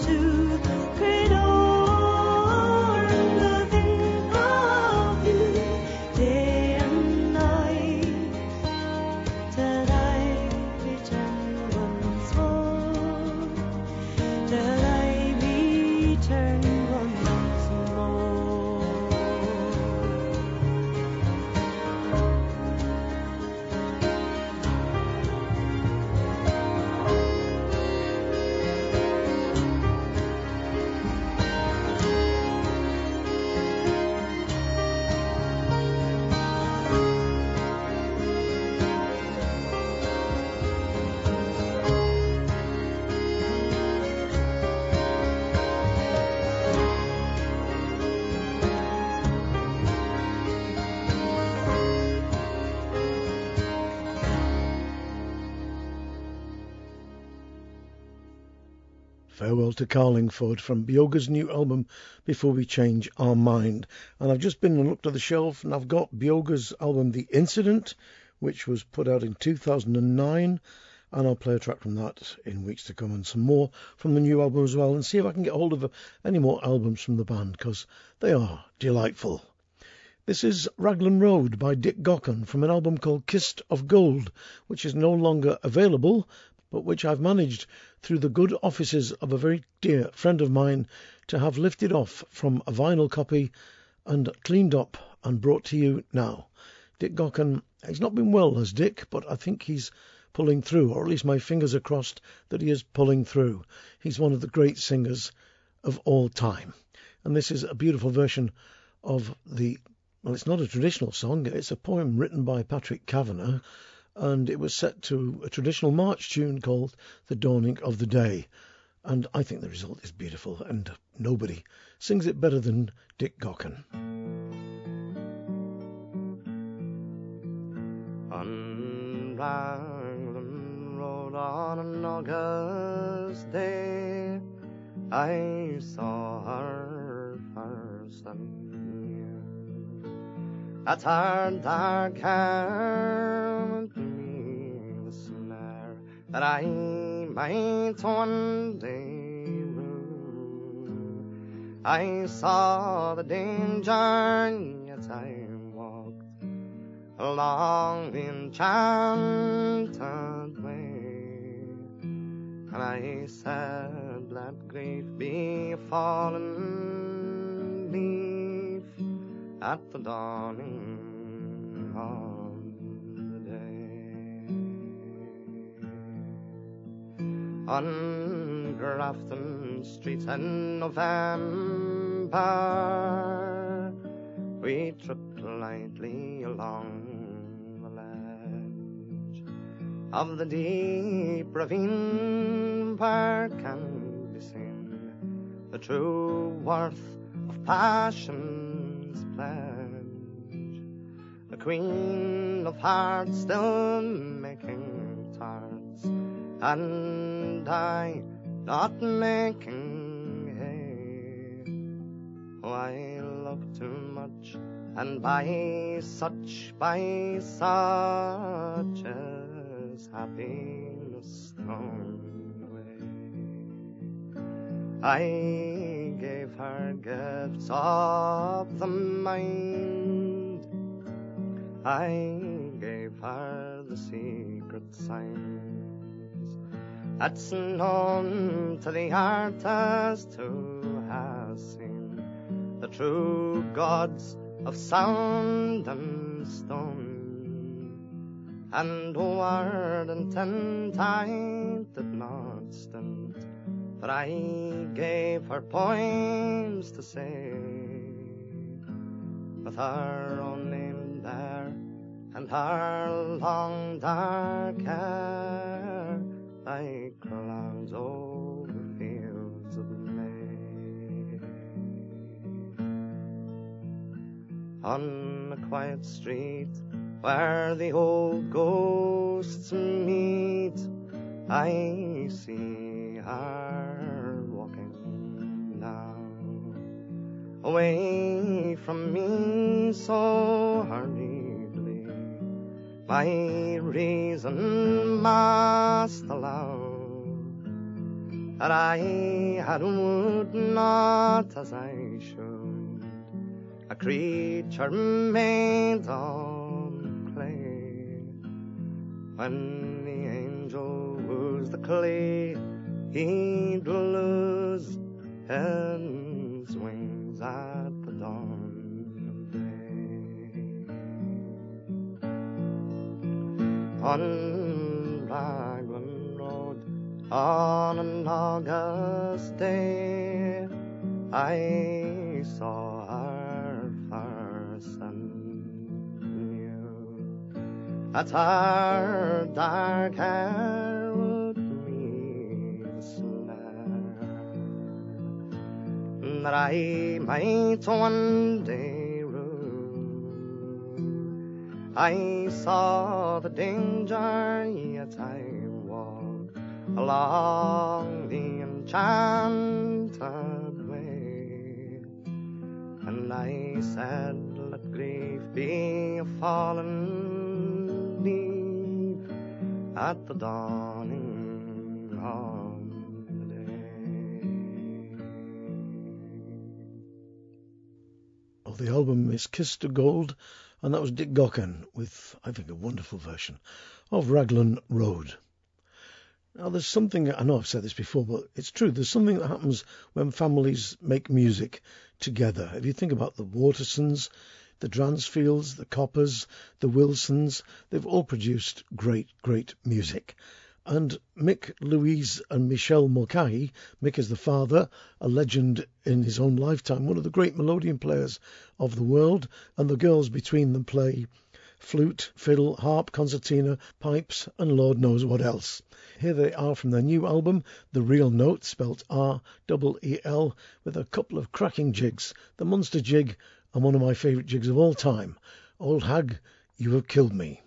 [SPEAKER 1] Farewell to Carlingford from Bioga's new album, Before We Change Our Mind. And I've just been and looked at the shelf, and I've got Bioga's album The Incident, which was put out in two thousand nine, and I'll play a track from that in weeks to come, and some more from the new album as well, and see if I can get hold of any more albums from the band, because they are delightful. This is Raglan Road by Dick Gaughan from an album called Kissed of Gold, which is no longer available, but which I've managed through the good offices of a very dear friend of mine to have lifted off from a vinyl copy and cleaned up and brought to you now. Dick Gaughan, he's not been well as Dick, but I think he's pulling through, or at least my fingers are crossed that he is pulling through. He's one of the great singers of all time. And this is a beautiful version of the, well, it's not a traditional song, it's a poem written by Patrick Kavanagh, and it was set to a traditional march tune called The Dawning of the Day. And I think the result is beautiful, and nobody sings it better than Dick Gaughan.
[SPEAKER 10] On Raglan Road on an August day, I saw her first and new. That's her dark hair and me the snare that I might one day rue. I saw the danger, yet I walked along the enchanted way, and I said, let grief be a fallen leaf at the dawning of the day. On Grafton Street in November, we tripped lightly along the ledge of the deep ravine, where can be seen the true worth of passion's pledge. The Queen of Hearts still making tarts, and I not making hay. Oh, I love too much, and by such, by such as happiness thrown away. I gave her gifts of the mind, I gave her the secret signs that's known to the artist who has seen the true gods of sound and stone, and word and ten time did not stint, but I gave her poems to say, with her own name there, and her long dark hair like clouds over fields of May. On a quiet street where the old ghosts meet, I see her walking now, away from me so hurriedly. My reason must allow that I had would not as I should, a creature made on clay. When the angel woos the clay, he'd lose his wings at the dawn of day. On Raglan Road, on an August day, I saw her first and new. That her dark hair would me the snare, that I might one day rue. I saw the danger, yet I walked along the enchanted way. And I said, let grief be a fallen leaf at the dawning of the day.
[SPEAKER 1] Well, the album is Kiss to Gold, and that was Dick Gaughan with, I think, a wonderful version of Raglan Road. Now, there's something, I know I've said this before, but it's true. There's something that happens when families make music together. If you think about the Watersons, the Dransfields, the Coppers, the Wilsons, they've all produced great, great music. And Mick, Louise and Michelle Mulcahy, Mick is the father, a legend in his own lifetime, one of the great melodeon players of the world, and the girls between them play flute, fiddle, harp, concertina, pipes, and Lord knows what else. Here they are from their new album, The Real Note, spelt R E E L, with a couple of cracking jigs, the Munster Jig and one of my favourite jigs of all time, Old Hag, You Have Killed Me.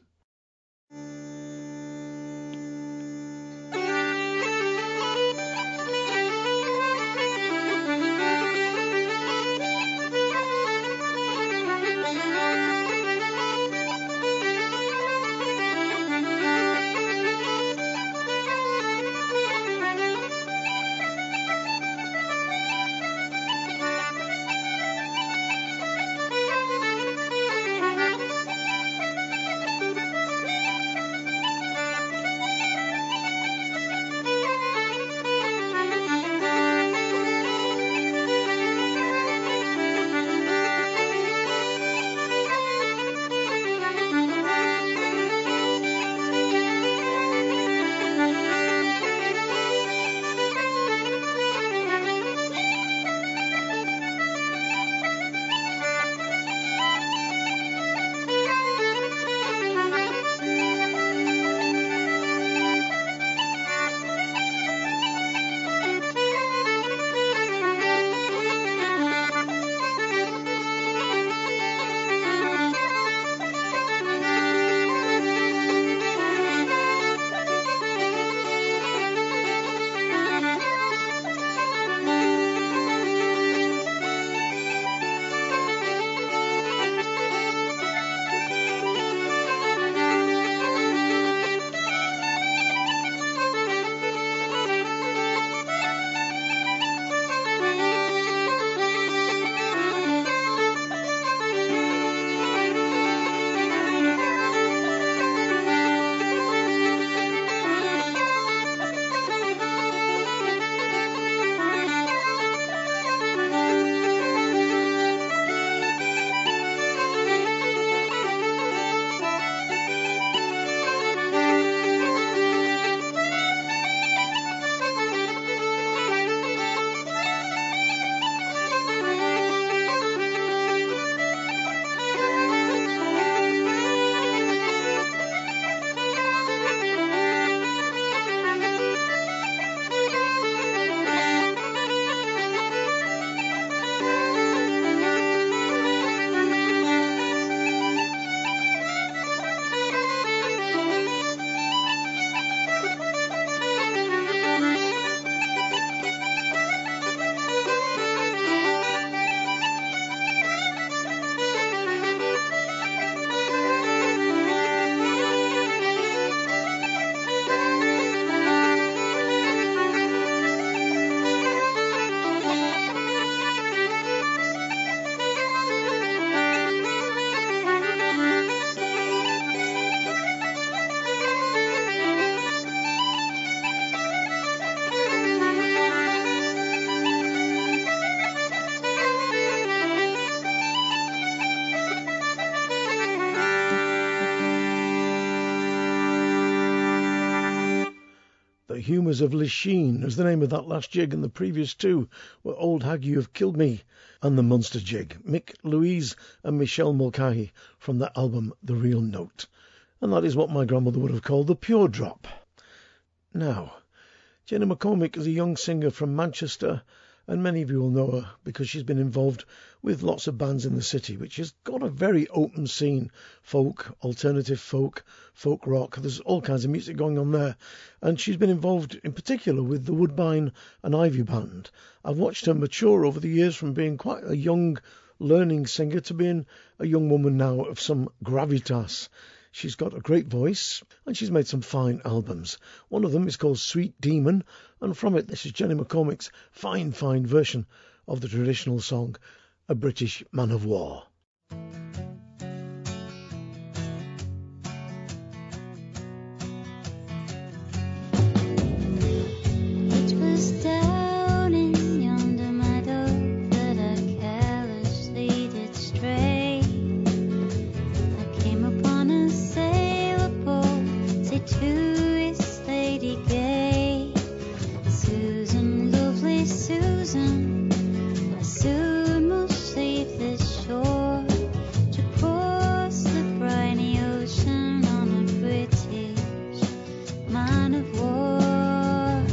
[SPEAKER 1] Humours of Lachine is the name of that last jig, and the previous two were Old Hag, You Have Killed Me and the Munster Jig, Mick, Louise and Michelle Mulcahy from the album The Real Note. And that is what my grandmother would have called the pure drop. Now, Jenny McCormick is a young singer from Manchester, and many of you will know her because she's been involved with lots of bands in the city, which has got a very open scene: folk, alternative folk, folk rock. There's all kinds of music going on there, and she's been involved in particular with the Woodbine and Ivy Band. I've watched her mature over the years from being quite a young learning singer to being a young woman now of some gravitas. She's got a great voice, and she's made some fine albums. One of them is called Sweet Demon, and from it this is Jenny McCormick's fine, fine version of the traditional song, A British Man of War.
[SPEAKER 11] It was down in yonder meadow that I carelessly did stray. I came upon a sailor boy, say to his lady gay, Susan, lovely Susan, I soon must leave this shore to cross the briny ocean on a British man of war.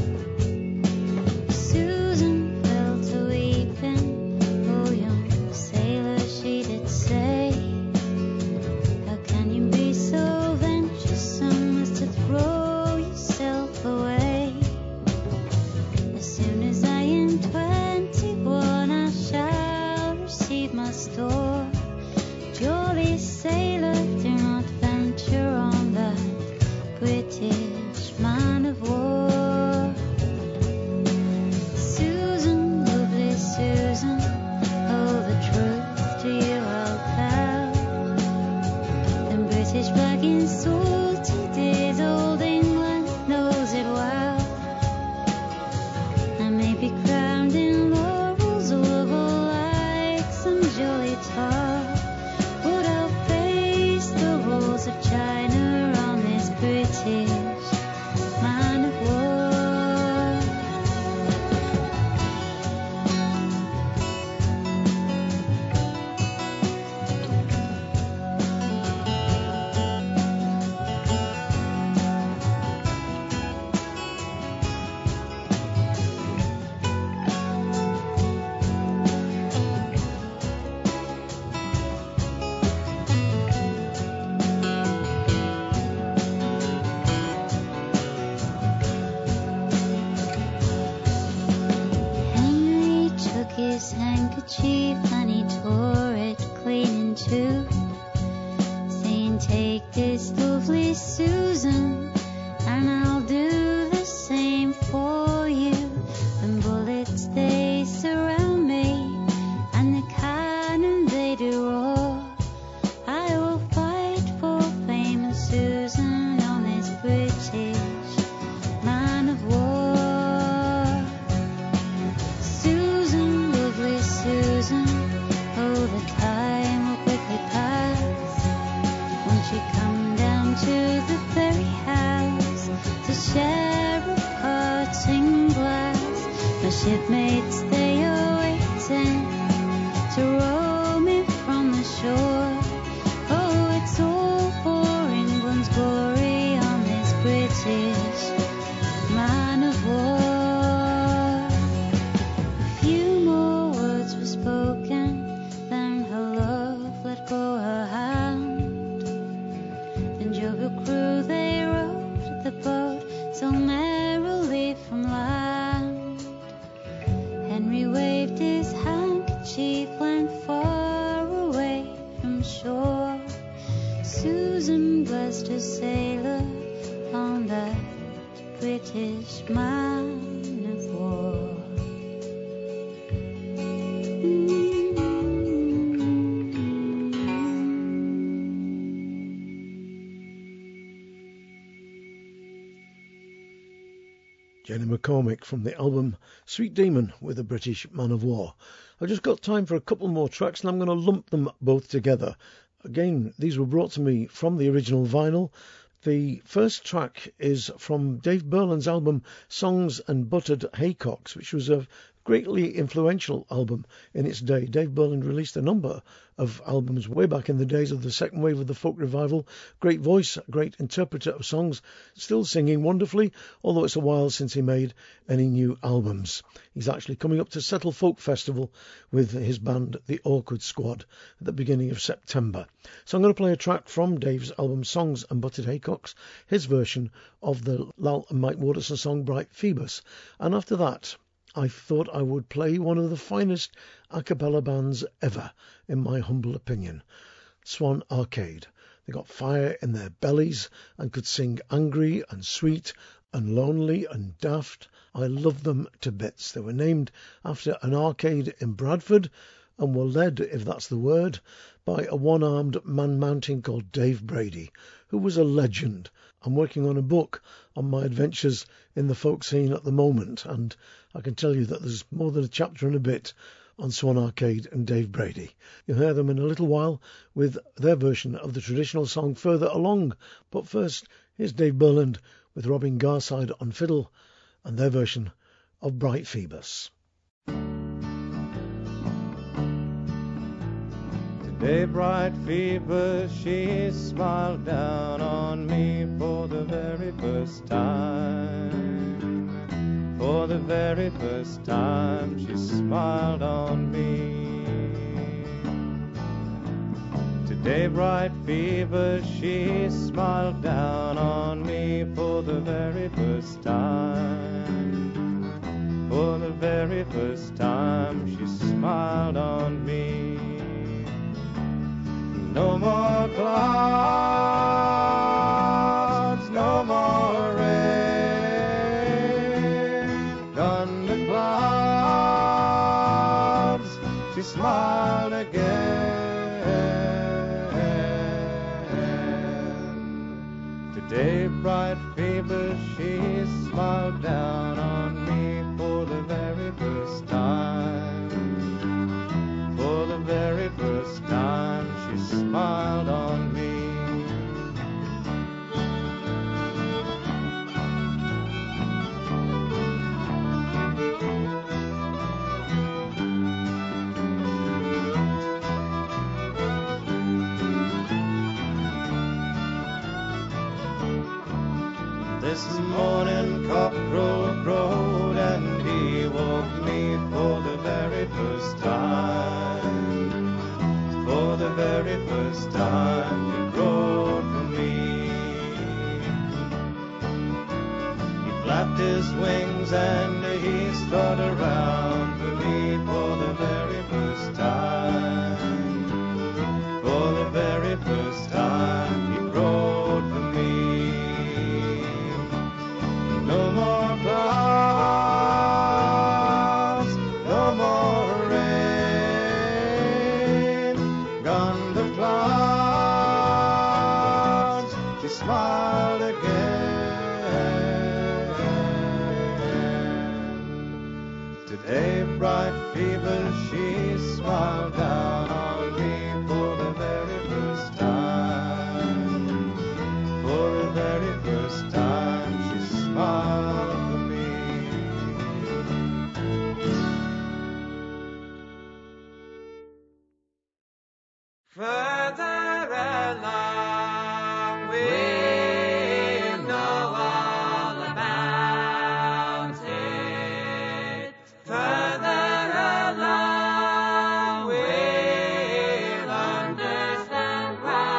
[SPEAKER 11] Susan fell to weeping, oh young sailor, she did say, how can you be so venturesome as to throw yourself away? As soon as I am twenty-one, I shall receive my store. Jolly sailor, do not venture on that British man of war. Susan, lovely Susan, oh the truth to you I'll tell. Them British back in salty days, old England knows it well. I may be crowned in laurels oval like some jolly tar, but I'll face the walls of China on this British man of war. Henry took his handkerchief and he tore it clean in two, saying, take this, lovely Susan, and I'll do the same for you. When bullets they surround me and the cannon they do roar, I will fight for fame and Susan on this British man of war. Susan, lovely Susan, oh the time will quickly pass. Won't you come down to the ferry house to share a parting glass? My shipmates they are waiting to row me from the shore. Oh, it's all for England's glory on this British man of war. A few more words were spoken, then her love let go her hand. Then Jovial crew they rowed the boat so merrily from land. Henry waved his handkerchief, went far away from shore. Susan blessed her sailor on that British man of war.
[SPEAKER 1] Jenny McCormick from the album Sweet Demon with a British Man of War. I've just got time for a couple more tracks, and I'm going to lump them both together. Again, these were brought to me from the original vinyl. The first track is from Dave Berland's album Songs and Buttered Haycocks, which was a greatly influential album in its day. Dave Burland released a number of albums way back in the days of the second wave of the folk revival. Great voice, great interpreter of songs, still singing wonderfully, although it's a while since he made any new albums. He's actually coming up to Settle Folk Festival with his band, The Awkward Squad, at the beginning of September. So I'm going to play a track from Dave's album Songs and Buttered Haycocks, his version of the Lal and Mike Waterson song Bright Phoebus. And after that, I thought I would play one of the finest a cappella bands ever, in my humble opinion, Swan Arcade. They got fire in their bellies and could sing angry and sweet and lonely and daft. I love them to bits. They were named after an arcade in Bradford and were led, if that's the word, by a one-armed man-mountain called Dave Brady, who was a legend. I'm working on a book on my adventures in the folk scene at the moment, and I can tell you that there's more than a chapter and a bit on Swan Arcade and Dave Brady. You'll hear them in a little while with their version of the traditional song Further Along. But first, here's Dave Burland with Robin Garside on fiddle and their version of Bright Phoebus.
[SPEAKER 10] Today bright Phoebus, she smiled down on me for the very first time. For the very first time she smiled on me. Today bright Phoebus, she smiled down on me for the very first time. For the very first time she smiled on me. No more clouds, no more rain, gone the clouds, she smiled again. Today bright Phoebus, she smiled down on me for the very first time. For the very first time she smiled on me. This morning cockerel crowed and he woke me for the very first time. For the very first time he crowed for me. He flapped his wings and he strut around for me for the very first time. For the very first time he crowed for me. No more clouds, no more rain, gone the clouds, she smiled again. Today bright Phoebus, she smiled down on me for the very first time. For the very first time she smiled for me.
[SPEAKER 5] Further along, we'll know all about it. Further along, we'll understand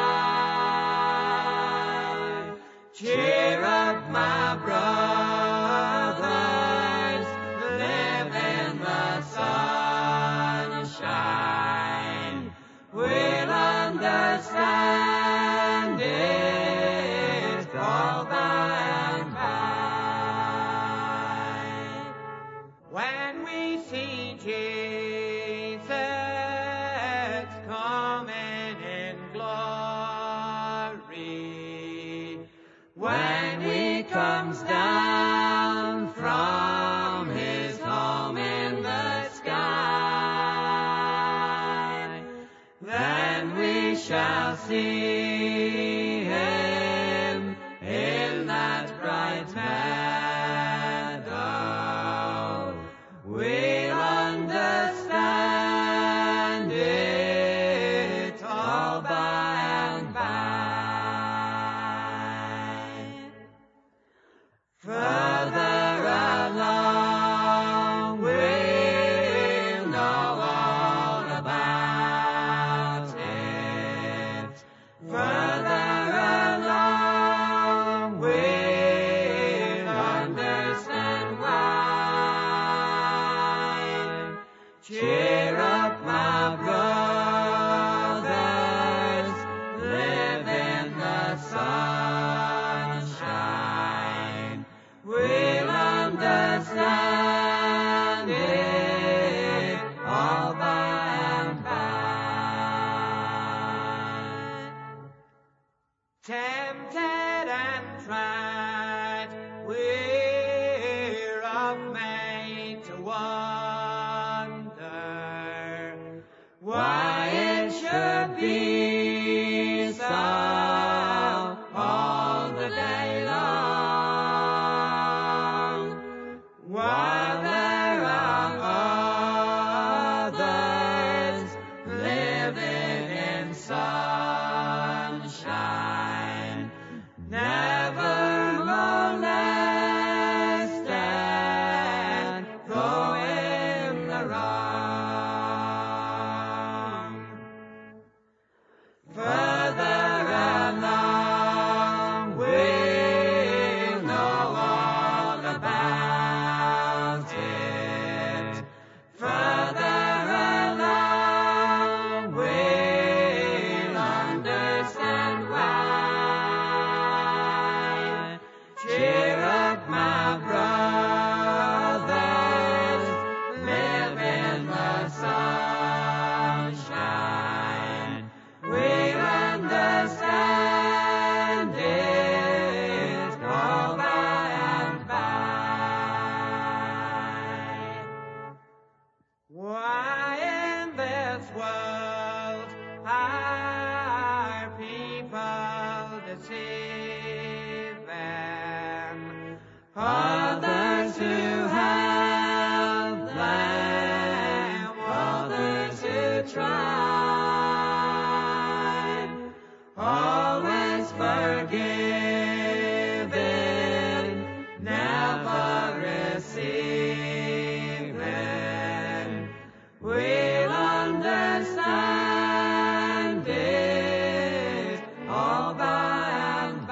[SPEAKER 5] why. Cheer up, my brothers, live in the sunshine. We'll understand it all by and by. When we see Jesus coming in glory, when he comes down from his home in the sky, then we shall see him in that bright meadow. We'll
[SPEAKER 7] the sunshine, we'll understand it all by and by. Tempted and tried, we're of made to wonder why it should be so all the day long, while there are others living in sunshine, never molested, though in the wrong. Further along, we'll know all about it. Further along, we'll understand why. Cheer up, my brothers, live in the sunshine. We'll understand it all by and by. Why in this world are people deceiving others who have them, others who try? Always forgiving, never receiving. We'll understand it all by and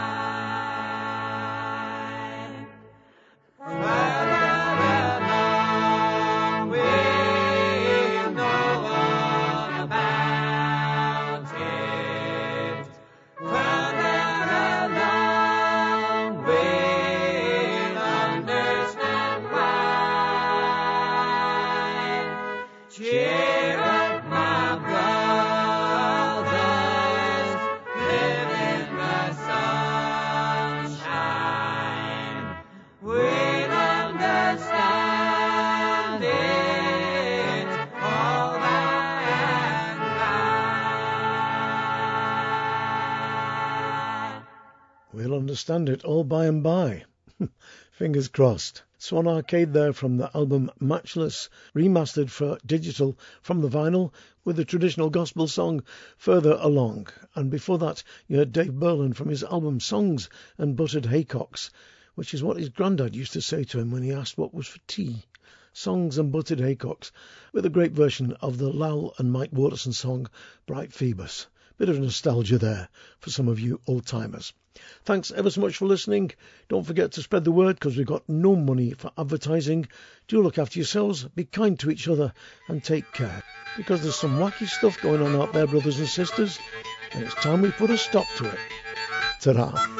[SPEAKER 7] by. Further along, we'll know all about it. Further along, we'll understand why. Cheer up, my brothers, live in the sunshine. We'll understand it all by and by.
[SPEAKER 1] We'll understand it all by and by. Fingers crossed. Swan Arcade there from the album Matchless, remastered for digital from the vinyl with the traditional gospel song Further Along. And before that, you heard Dave Berlin from his album Songs and Buttered Haycocks, which is what his granddad used to say to him when he asked what was for tea. Songs and Buttered Haycocks, with a great version of the Lowell and Mike Waterson song Bright Phoebus. Bit of nostalgia there for some of you old-timers. Thanks ever so much for listening. Don't forget to spread the word, because we've got no money for advertising. Do look after yourselves, be kind to each other, and take care, because there's some wacky stuff going on out there, brothers and sisters, and it's time we put a stop to it. Ta-ra.